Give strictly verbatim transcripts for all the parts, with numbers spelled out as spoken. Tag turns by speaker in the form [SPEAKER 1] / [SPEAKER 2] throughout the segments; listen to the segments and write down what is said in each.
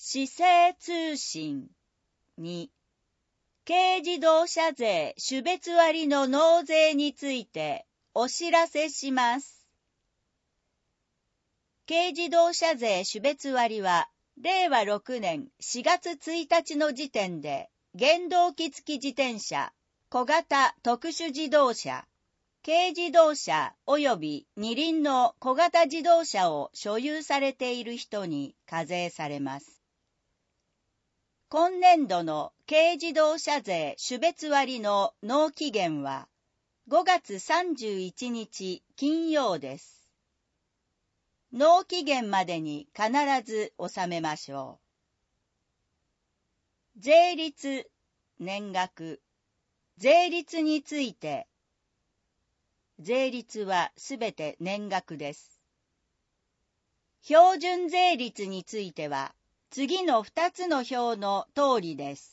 [SPEAKER 1] 市政通信に、軽自動車税種別割の納税についてお知らせします。軽自動車税種別割は、れいわろくねんしがつついたちの時点で、原動機付き自転車、小型特殊自動車、軽自動車及び二輪の小型自動車を所有されている人に課税されます。今年度の軽自動車税種別割の納期限はごがつさんじゅういちにち金曜です。納期限までに必ず納めましょう。税率、年額、税率について、税率はすべて年額です。標準税率については、次のふたつの表の通りです。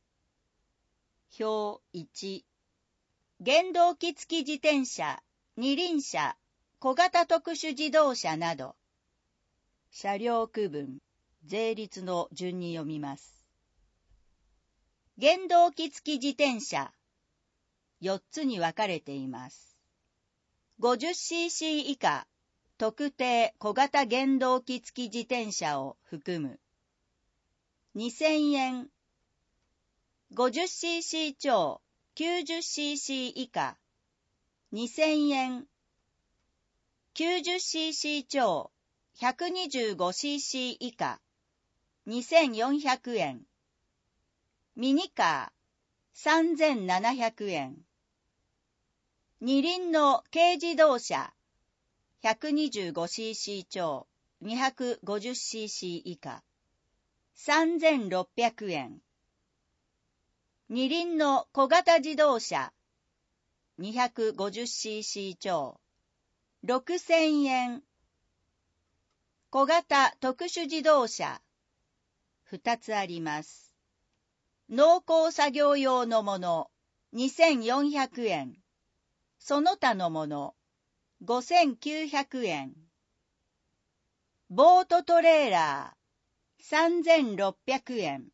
[SPEAKER 1] 表いち、原動機付き自転車、二輪車、小型特殊自動車など、車両区分、税率の順に読みます。原動機付き自転車、よっつに分かれています。ごじゅっシーシー 以下、特定小型原動機付き自転車を含む。にせんえん。ごじゅっシーシー 超 きゅうじゅっシーシー 以下、にせんえん。きゅうじゅっシーシー 超 ひゃくにじゅうごシーシー 以下、にせんよんひゃくえん。ミニカー、さんぜんななひゃくえん。二輪の軽自動車、ひゃくにじゅうごシーシー 超 にひゃくごじゅっシーシー 以下、さんぜんろっぴゃくえん。二輪の小型自動車、にひゃくごじゅっシーシー 超、ろくせんえん。小型特殊自動車、ふたつあります。農耕作業用のもの、にせんよんひゃくえん。その他のもの、ごせんきゅうひゃくえん。ボートトレーラー、さんぜんろっぴゃくえん。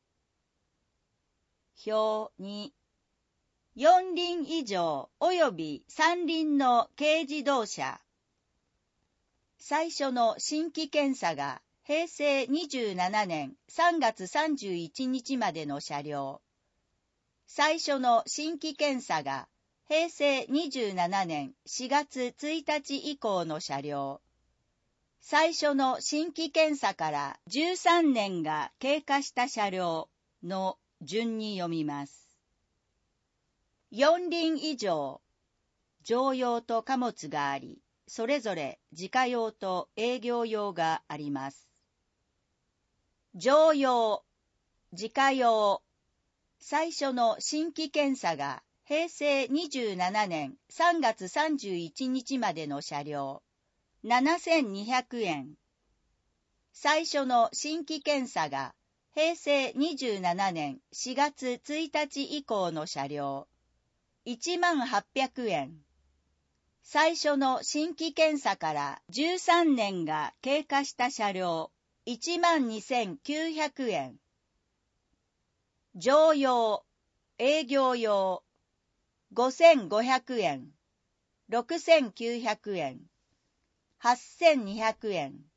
[SPEAKER 1] 表に、四輪以上及び三輪の軽自動車。最初の新規検査がへいせいにじゅうななねんさんがつさんじゅういちにちまでの車両。最初の新規検査がへいせいにじゅうななねんしがつついたち以降の車両。最初の新規検査からじゅうさんねんが経過した車両の順に読みます。四輪以上、乗用と貨物があり、それぞれ自家用と営業用があります。乗用、自家用、最初の新規検査がへいせいにじゅうななねんさんがつさんじゅういちにちまでの車両、ななせんにひゃくえん。最初の新規検査がへいせいにじゅうななねんしがつついたち以降の車両、いちまんはっぴゃくえん。最初の新規検査からじゅうさんねんが経過した車両、いちまんにせんきゅうひゃくえん。乗用、営業用、ごせんごひゃくえん、ろくせんきゅうひゃくえん、はっせんにひゃくえん。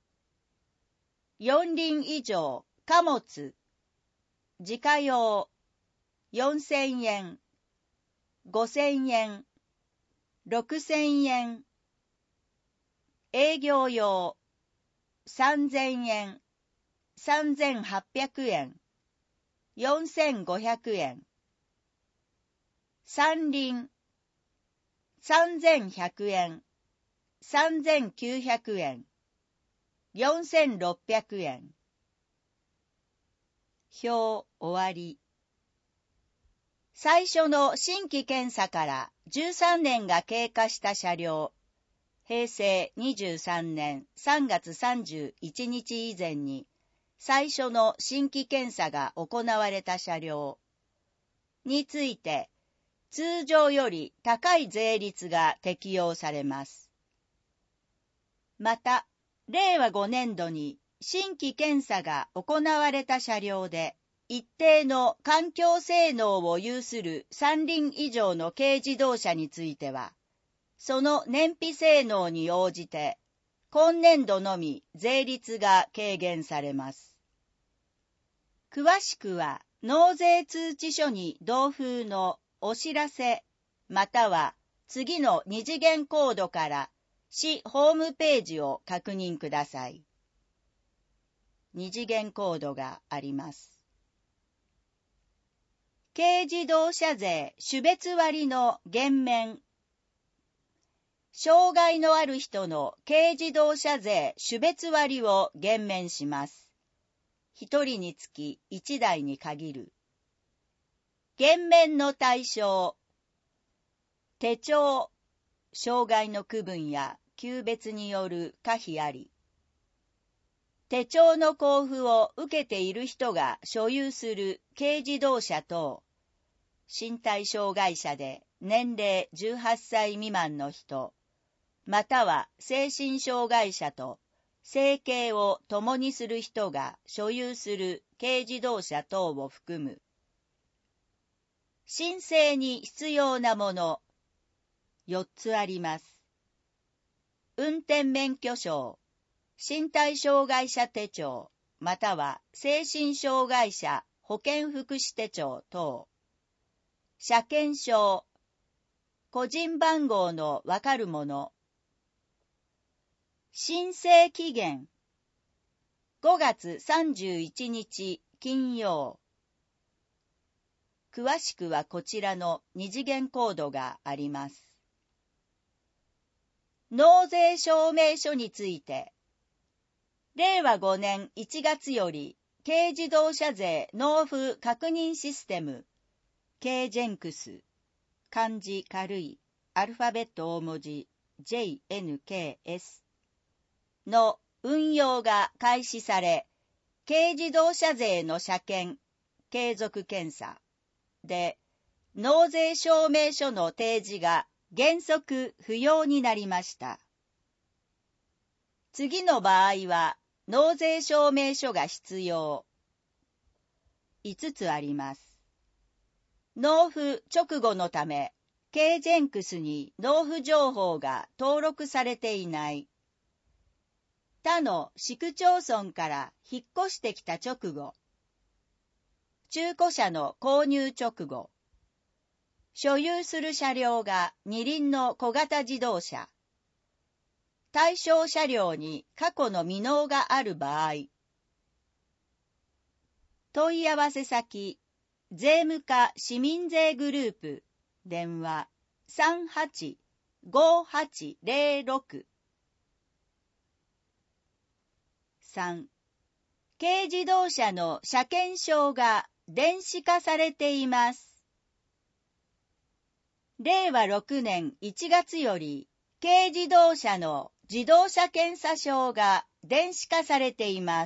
[SPEAKER 1] 四輪以上、貨物、自家用、よんせんえん、ごせんえん、ろくせんえん。営業用、さんぜんえん、さんぜんはっぴゃくえん、よんせんごひゃくえん。三輪、さんぜんひゃくえん、さんぜんきゅうひゃくえん、よんせんろっぴゃくえん。表終わり。最初の新規検査からじゅうさんねんが経過した車両、へいせいにじゅうさんねんさんがつさんじゅういちにち以前に最初の新規検査が行われた車両について、通常より高い税率が適用されます。また、れいわごねんどに新規検査が行われた車両で、一定の環境性能を有する三輪以上の軽自動車については、その燃費性能に応じて、今年度のみ税率が軽減されます。詳しくは、納税通知書に同封のお知らせ、または次の二次元コードから市ホームページを確認ください。二次元コードがあります。軽自動車税種別割の減免。障害のある人の軽自動車税種別割を減免します。一人につき一台に限る。減免の対象。手帳、障害の区分や級別による可否あり。手帳の交付を受けている人が所有する軽自動車等、身体障害者で年齢じゅうはっさい未満の人、または精神障害者と生計を共にする人が所有する軽自動車等を含む。申請に必要なもの、よっつあります。運転免許証、身体障害者手帳、または精神障害者保健福祉手帳等。車検証、個人番号のわかるもの。申請期限、ごがつさんじゅういちにち金曜。詳しくはこちらの二次元コードがあります。納税証明書について、れいわごねんいちがつより軽自動車税納付確認システム、軽ジェンクス、漢字軽い、アルファベット大文字 ジェイエヌケーエス の運用が開始され、軽自動車税の車検、継続検査で、納税証明書の提示が原則不要になりました。次の場合は、納税証明書が必要。いつつあります。納付直後のため、軽ジェンクスに納付情報が登録されていない。他の市区町村から引っ越してきた直後。中古車の購入直後。所有する車両が二輪の小型自動車。対象車両に過去の未納がある場合。問い合わせ先、税務課市民税グループ、電話さんはちごはちぜろろく。さん. 軽自動車の車検証が電子化されています。れいわろくねんいちがつより、軽自動車の自動車検査証が電子化されています。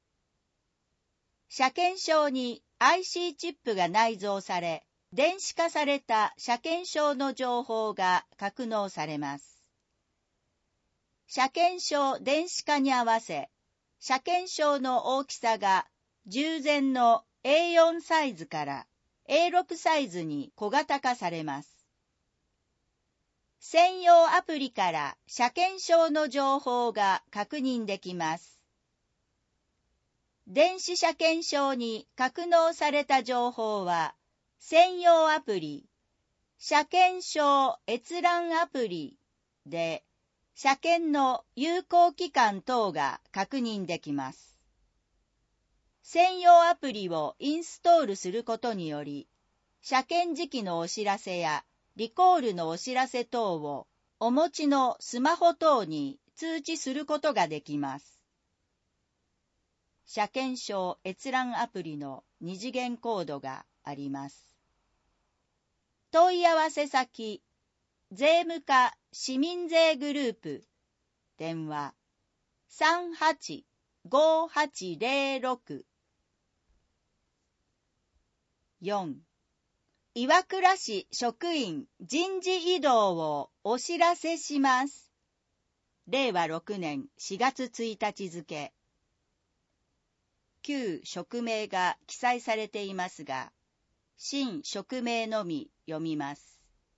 [SPEAKER 1] 車検証に アイシー チップが内蔵され、電子化された車検証の情報が格納されます。車検証電子化に合わせ、車検証の大きさが従前の エーよん サイズから エーろく サイズに小型化されます。専用アプリから車検証の情報が確認できます。電子車検証に格納された情報は、専用アプリ、車検証閲覧アプリで、車検の有効期間等が確認できます。専用アプリをインストールすることにより、車検時期のお知らせやリコールのお知らせ等をお持ちのスマホ等に通知することができます。車検証閲覧アプリの二次元コードがあります。問い合わせ先、税務課市民税グループ、電話さんはちごはちぜろろく。よん. 岩倉市職員人事異動をお知らせします。れいわろくねんしがつついたち付。 旧職名が記載されていますが、新職名のみ読みます。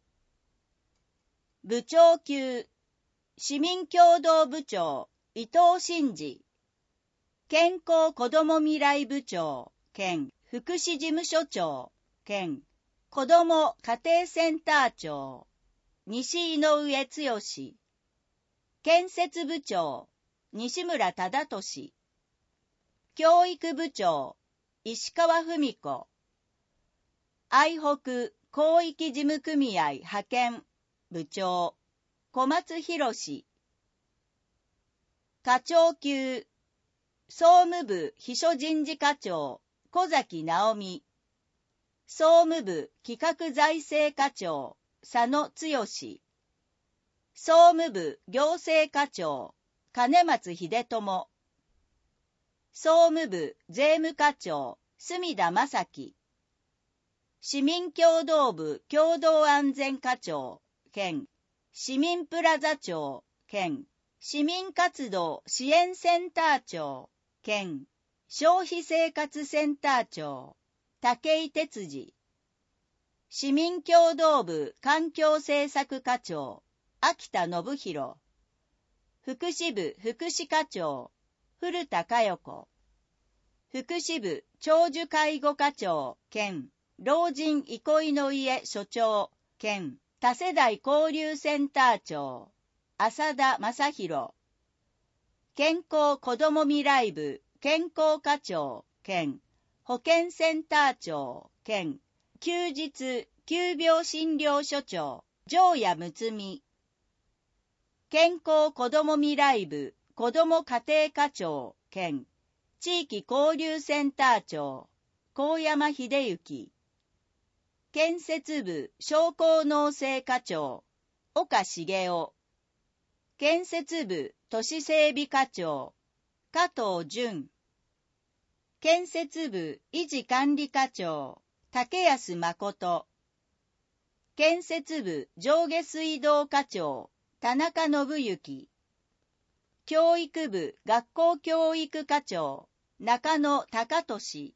[SPEAKER 1] 部長級、市民協同部長、伊藤真二。健康子ども未来部長、兼福祉事務所長、兼子ども家庭センター長、西井上剛。建設部長、西村忠俊。教育部長、石川文子。愛北広域事務組合派遣部長、小松博史。課長級、総務部秘書人事課長、小崎直美。総務部企画財政課長、佐野剛。総務部行政課長、金松秀友。総務部税務課長、隅田正樹。市民協同部共同安全課長、兼市民プラザ長、兼市民活動支援センター長、兼消費生活センター長、武井哲司。市民協同部環境政策課長、秋田信弘。福祉部福祉課長、古田佳代子。福祉部長寿介護課長兼老人憩いの家所長兼多世代交流センター長、浅田正弘。健康子ども未来部健康課長兼保健センター長兼休日急病診療所長、城谷睦美。健康子ども未来部子ども家庭課長兼地域交流センター長、高山秀幸。建設部商工農政課長、岡茂雄。建設部都市整備課長、加藤淳。建設部維持管理課長、竹安誠。建設部上下水道課長、田中信之。教育部学校教育課長、中野隆俊。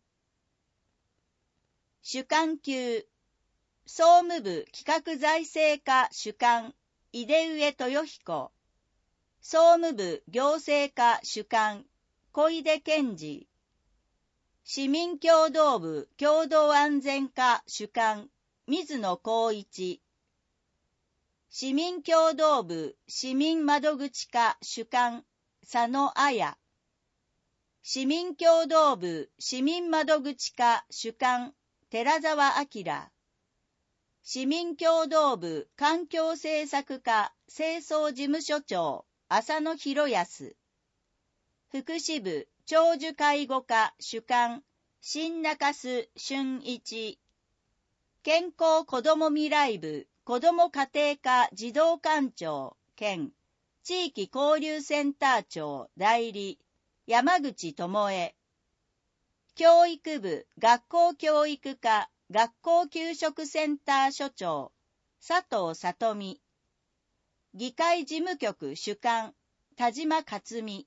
[SPEAKER 1] 主幹級、総務部企画財政課主幹、井出上豊彦。総務部行政課主幹、小出健二。市民協同部共同安全課主幹、水野光一。市民協同部市民窓口課主幹、佐野綾。市民協同部市民窓口課主幹、寺澤明。市民協同部環境政策課清掃事務所長、浅野博康。福祉部長寿介護課主幹、新中洲俊一。健康子ども未来部子ども家庭科児童館長兼地域交流センター長代理、山口智恵。教育部学校教育課学校給食センター所長、佐藤里美。議会事務局主幹、田島克美。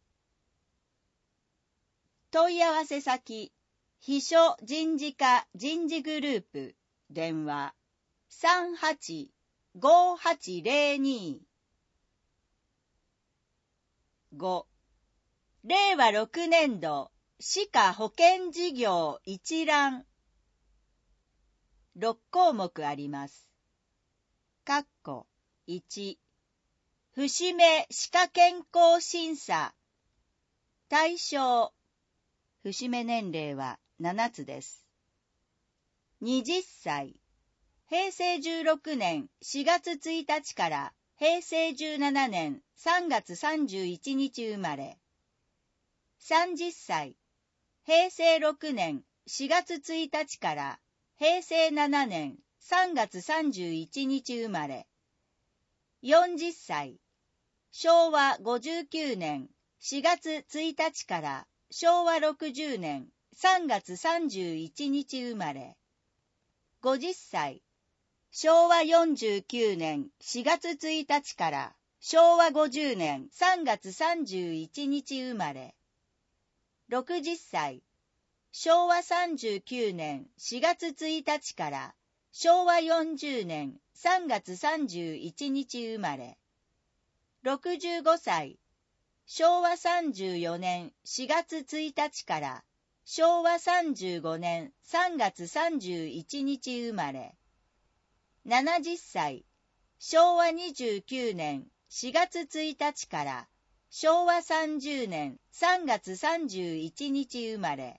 [SPEAKER 1] 問い合わせ先、秘書人事課人事グループ、電話 さんはちごはちゼロに。ご、令和ろくねん度歯科保険事業一覧。ろっ項目あります。括弧いち、節目歯科健康審査。対象、節目年齢はななつです。はたち、へいせいじゅうろくねんしがつついたちからへいせいじゅうななねんさんがつさんじゅういちにち生まれ。さんじゅっさい、へいせいろくねんしがつついたちからへいせいななねんさんがつさんじゅういちにち生まれ。よんじゅっさい、しょうわごじゅうきゅうねんしがつついたちからしょうわろくじゅうねんさんがつさんじゅういちにち生まれ。ごじゅっさい、しょうわよんじゅうきゅうねんしがつついたちからしょうわごじゅうねんさんがつさんじゅういちにち生まれ。ろくじゅっさい、 しょうわさんじゅうきゅうねんしがつついたちからしょうわよんじゅうねんさんがつさんじゅういちにち生まれ。ろくじゅうごさい、しょうわさんじゅうよねんしがつついたちからしょうわさんじゅうごねんさんがつさんじゅういちにち生まれ。ななじゅっさい、しょうわにじゅうきゅうねんしがつついたちからしょうわさんじゅうねんさんがつさんじゅういちにち生まれ。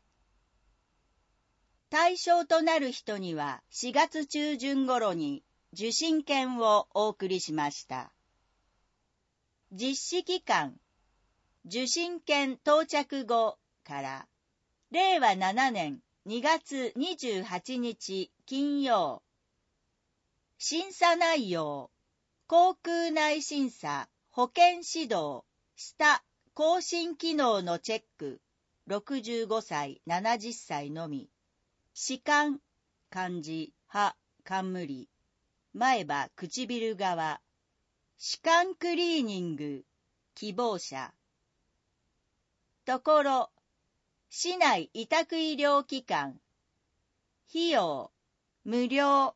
[SPEAKER 1] 対象となる人にはしがつちゅうじゅん頃に受信券をお送りしました。実施期間、受信券到着後かられいわななねんにがつにじゅうはちにち金曜。審査内容、航空内審査、保険指導、下、更新機能のチェック、ろくじゅうごさい、ななじゅっさいのみ。歯間、漢字、歯、冠、前歯、唇側、歯間クリーニング、希望者。ところ、市内委託医療機関、費用、無料。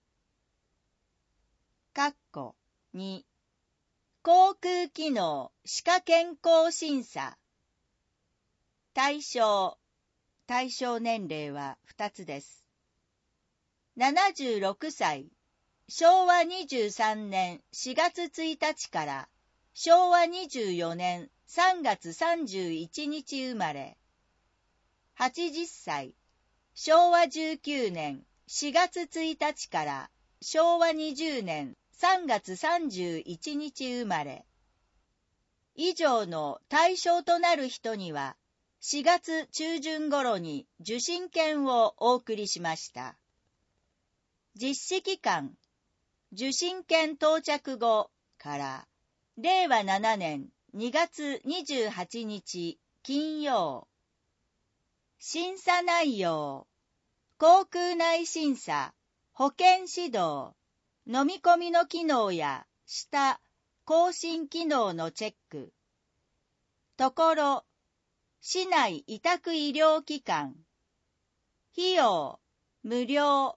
[SPEAKER 1] 括弧に、航空機能、歯科健康審査。対象、対象年齢はふたつです。ななじゅうろくさい、しょうわにじゅうさんねんしがつついたちからしょうわにじゅうよねんさんがつさんじゅういちにち生まれ。はちじゅっさい、しょうわじゅうきゅうねんしがつついたちからしょうわにじゅうねんさんがつさんじゅういちにち生まれ。以上の対象となる人にはしがつちゅうじゅん頃に受信券をお送りしました。実施期間、受信券到着後かられいわななねんにがつにじゅうはちにち金曜。審査内容、航空内審査、保険指導、飲み込みの機能や下、更新機能のチェック。ところ、市内委託医療機関、費用、無料。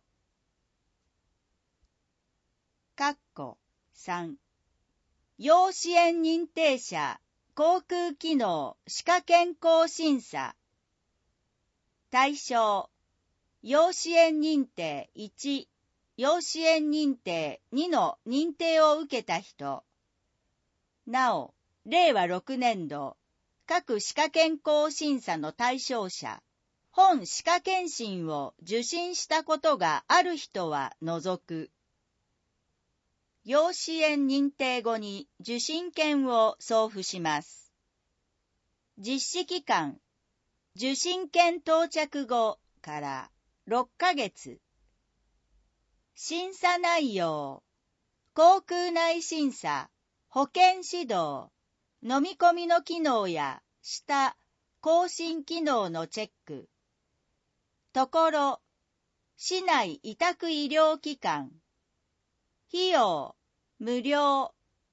[SPEAKER 1] 括弧さん、要支援認定者、航空機能、歯科健康審査。対象、要支援認定いち、要支援認定にの認定を受けた人。なお、れいわろくねんど、各歯科健康審査の対象者、本歯科検診を受診したことがある人は除く。要支援認定後に受診券を送付します。実施期間、受診券到着後からろっかげつ。審査内容、航空内審査、保険指導、飲み込みの機能や下、更新機能のチェック。ところ、市内委託医療機関、費用、無料。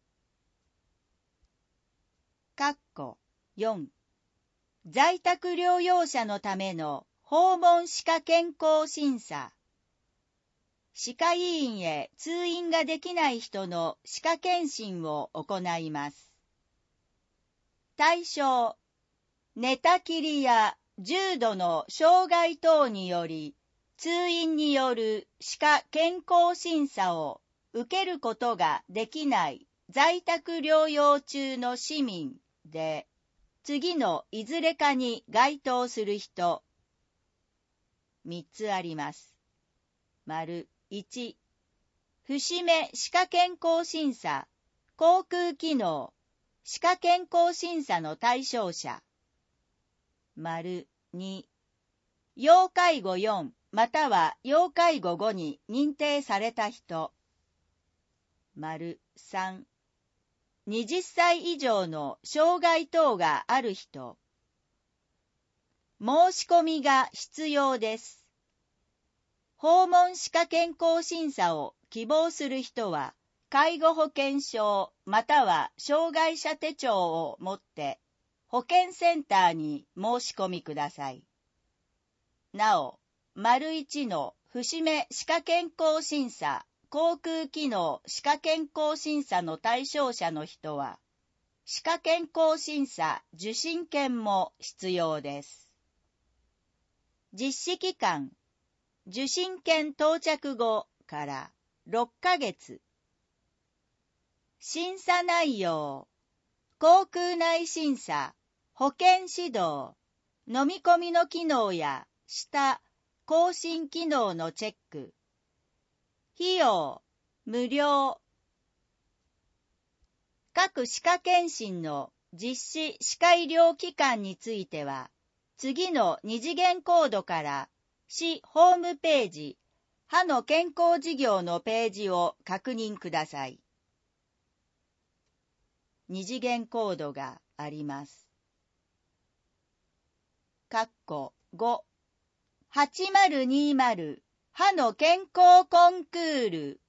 [SPEAKER 1] 括弧よん、在宅療養者のための訪問歯科健康審査。歯科医院へ通院ができない人の歯科検診を行います。対象、寝たきりや重度の障害等により、通院による歯科健康審査を受けることができない在宅療養中の市民で、次のいずれかに該当する人。みっつあります。丸いち、節目歯科健康審査、航空機能、歯科健康審査の対象者。丸に、要介護よんまたは要介護ごに認定された人。丸さん、はたち以上の障害等がある人。申し込みが必要です。訪問歯科健康審査を希望する人は、介護保険証または障害者手帳を持って、保健センターに申し込みください。 なお、丸一の節目歯科健康審査、航空機能歯科健康審査の対象者の人は、歯科健康審査受診券も必要です。実施期間、受診券到着後からろっかげつ。審査内容、航空内審査、保健指導、飲み込みの機能や舌、更新機能のチェック。費用、無料。各歯科検診の実施歯科医療機関については、次の二次元コードから市ホームページ、歯の健康事業のページを確認ください。二次元コードがあります。括弧ご、はちまるにまる歯の健康コンクール。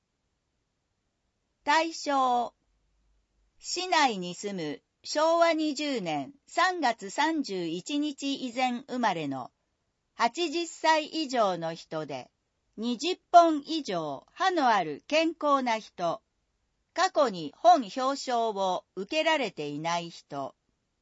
[SPEAKER 1] 対象、市内に住むしょうわにじゅうねんさんがつさんじゅういちにち以前生まれのはちじゅっさい以上の人で、にじゅっぽん以上歯のある健康な人、過去に本表彰を受けられていない人。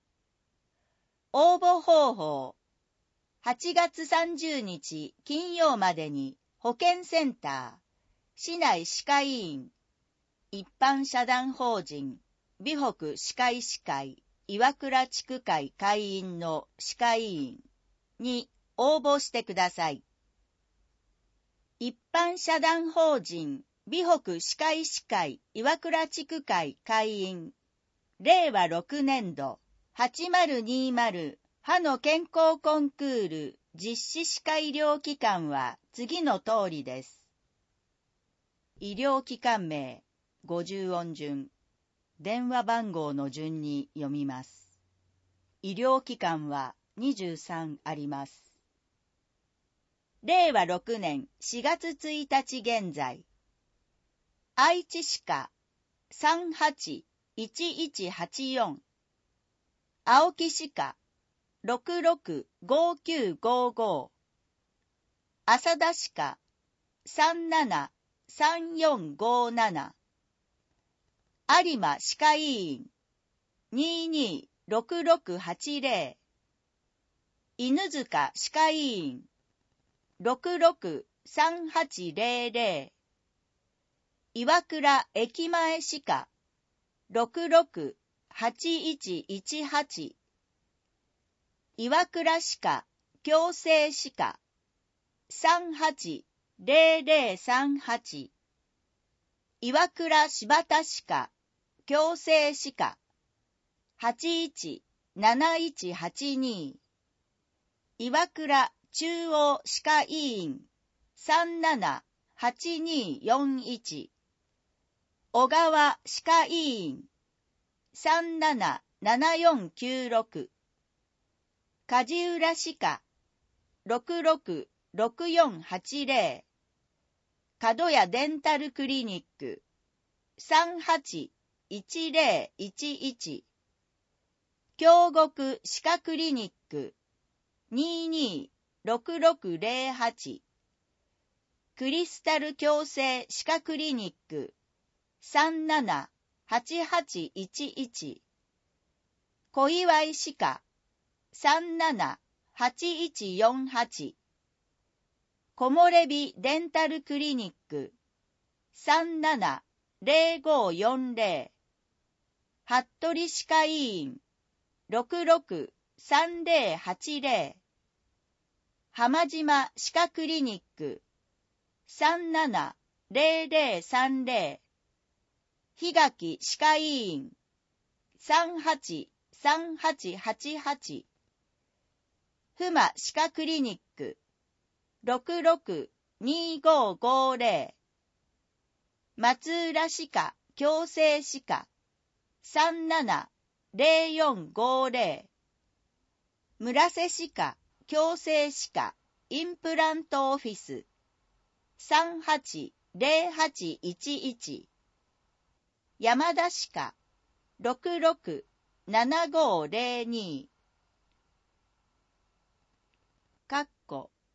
[SPEAKER 1] 応募方法、はちがつさんじゅうにち金曜までに保健センター、市内歯科医院、一般社団法人、美北歯科医師会、岩倉地区会会員の歯科医院に応募してください。一般社団法人、美北歯科医師会、岩倉地区会会員、れいわろくねんどはちまるにまる歯の健康コンクール実施歯科医療機関は次の通りです。医療機関名、ごじゅうおん順、電話番号の順に読みます。医療機関はにじゅうさんあります。れいわろくねんしがつついたち現在、愛知歯科 さんはちいちいちはちよん、青木歯科 ろくろくごきゅうごご、浅田歯科 さんななさんよんごなな、有馬歯科医院 ににろくろくはちぜろ、犬塚歯科医院 ろくろくさんはちぜろぜろ、岩倉駅前歯科 ろくろくはちいちいちはち、岩倉歯科矯正歯科 さんはちぜろぜろさんはち、岩倉柴田歯科矯正歯科 はちいちなないちはちに、岩倉中央歯科医院 さんななはちによんいち、小川歯科医院 さんななななよんきゅうろく、梶浦歯科 ろくろくろくよんはちぜろ、角谷デンタルクリニック さんはちいちぜろいちいち、京極歯科クリニック ににろくろくぜろはち、クリスタル矯正歯科クリニック さんななはちはちいちいち、小祝歯科 さんななはちいちよんはち、木漏れ日デンタルクリニック さんななぜろごよんぜろ、服部歯科医院 ろくろくさんぜろはちぜろ、浜島歯科クリニック さんななぜろぜろさんぜろ、檜垣歯科医院 さんはちさんはちはちはち、ふま歯科クリニック ろくろくにごごぜろ、松浦歯科矯正歯科 さんななぜろよんごぜろ、村瀬歯科矯正歯科インプラントオフィス さんはちぜろはちいちいち、山田歯科 ろくろくななごぜろに、かっこ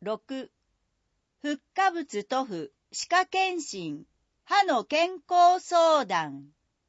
[SPEAKER 1] ろく、復化物塗布、歯科検診、歯の健康相談。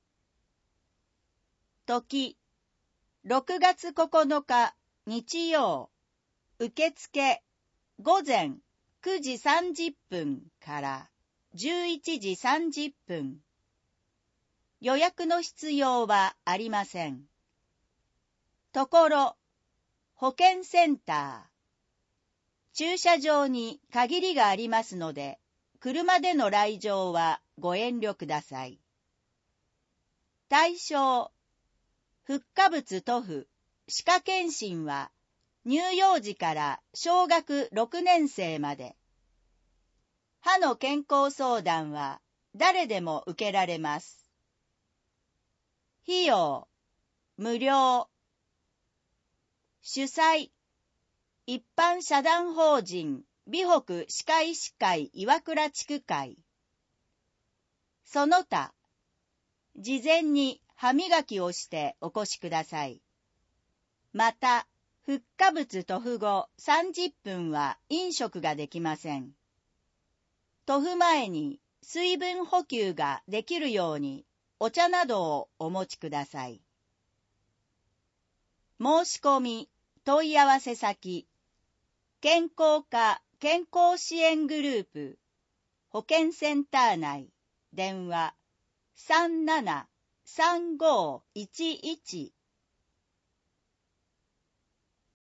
[SPEAKER 1] 時、ろくがつここのか日曜、受付、午前くじさんじゅっぷんからじゅういちじさんじゅっぷん。予約の必要はありません。ところ、保健センター。駐車場に限りがありますので、車での来場はご遠慮ください。対象、復化物塗布、歯科検診は、乳幼児から小学ろくねんせいまで。歯の健康相談は誰でも受けられます。費用、無料。主催、一般社団法人美北歯科医師会岩倉地区会。その他、事前に歯磨きをしてお越しください。また、復化物塗布後さんじゅっぷんは飲食ができません。塗布前に水分補給ができるようにお茶などをお持ちください。申し込み、問い合わせ先、健康課健康支援グループ、保健センター内、電話 さんななさんごいちいち